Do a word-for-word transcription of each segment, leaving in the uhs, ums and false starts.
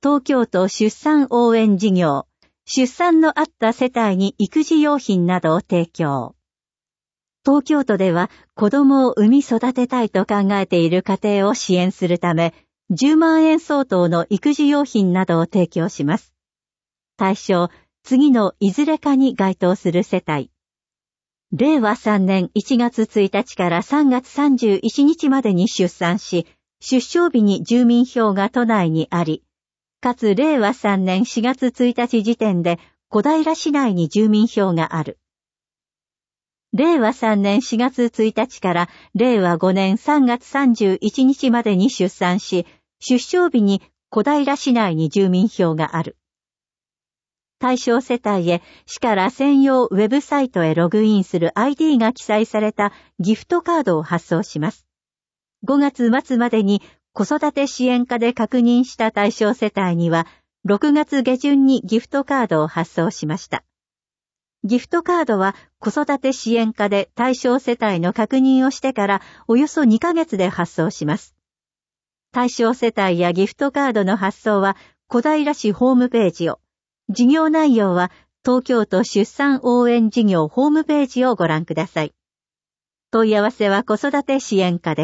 東京都出産応援事業、出産のあった世帯に育児用品などを提供。東京都では子供を産み育てたいと考えている家庭を支援するため、じゅうまんえん相当の育児用品などを提供します。対象、次のいずれかに該当する世帯。れいわさんねんいちがつついたちからさんがつさんじゅういちにちまでに出産し、出生日に住民票が都内にあり、かつれいわさんねんしがつついたち時点で小平市内に住民票がある。れいわさんねんしがつついたちかられいわごねんさんがつさんじゅういちにちまでに出産し、出生日に小平市内に住民票がある。対象世帯へ市から専用ウェブサイトへログインする アイディー が記載されたギフトカードを発送します。ごがつまつまでに子育て支援課で確認した対象世帯には、ろくがつげじゅんにギフトカードを発送しました。ギフトカードは子育て支援課で対象世帯の確認をしてからおよそにかげつで発送します。対象世帯やギフトカードの発送は小平市ホームページを、事業内容は東京都出産応援事業ホームページをご覧ください。問い合わせは子育て支援課です。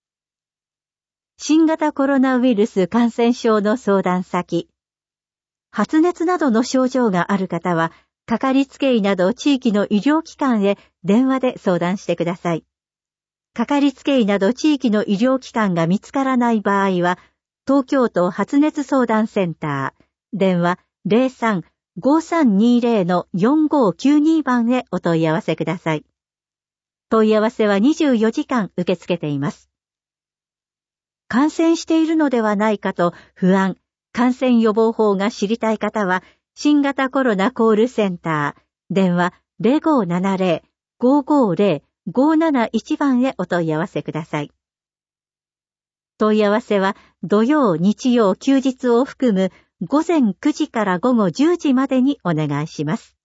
新型コロナウイルス感染症の相談先。発熱などの症状がある方は、かかりつけ医など地域の医療機関へ電話で相談してください。かかりつけ医など地域の医療機関が見つからない場合は、東京都発熱相談センター、電話 ゼロさん ごさんにゼロ よんごきゅうに 番へお問い合わせください。問い合わせはにじゅうよじかん受け付けています。感染しているのではないかと不安、感染予防法が知りたい方は、新型コロナコールセンター、電話 ゼロごななゼロ ごごゼロ ごなないち 番へお問い合わせください。問い合わせは土曜、日曜、休日を含む午前くじから午後じゅうじまでにお願いします。